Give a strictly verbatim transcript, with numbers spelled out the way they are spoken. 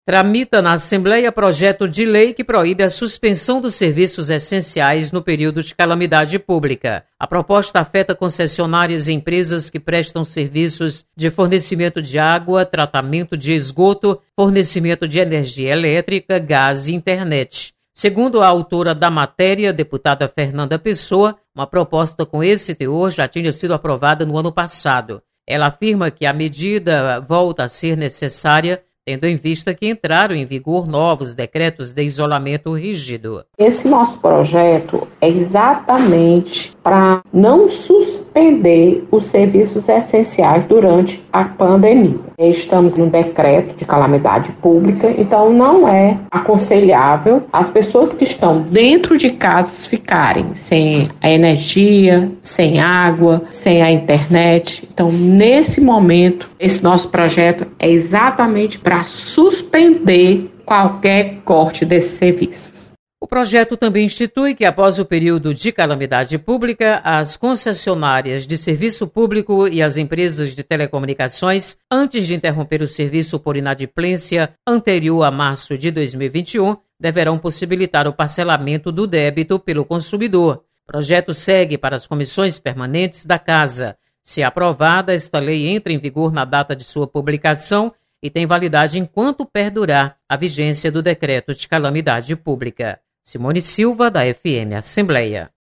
Tramita na Assembleia projeto de lei que proíbe a suspensão dos serviços essenciais no período de calamidade pública. A proposta afeta concessionárias e empresas que prestam serviços de fornecimento de água, tratamento de esgoto, fornecimento de energia elétrica, gás e internet. Segundo a autora da matéria, deputada Fernanda Pessoa, uma proposta com esse teor já tinha sido aprovada no ano passado. Ela afirma que a medida volta a ser necessária tendo em vista que entraram em vigor novos decretos de isolamento rígido. Esse nosso projeto é exatamente para não suspender os serviços essenciais durante a pandemia. Estamos no decreto de calamidade pública, então não é aconselhável as pessoas que estão dentro de casas ficarem sem a energia, sem água, sem a internet. Então, nesse momento, esse nosso projeto é exatamente para suspender qualquer corte desses serviços. O projeto também institui que, após o período de calamidade pública, as concessionárias de serviço público e as empresas de telecomunicações, antes de interromper o serviço por inadimplência anterior a março de dois mil e vinte e um, deverão possibilitar o parcelamento do débito pelo consumidor. O projeto segue para as comissões permanentes da Casa. Se aprovada, esta lei entra em vigor na data de sua publicação e tem validade enquanto perdurar a vigência do decreto de calamidade pública. Simone Silva, da F M Assembleia.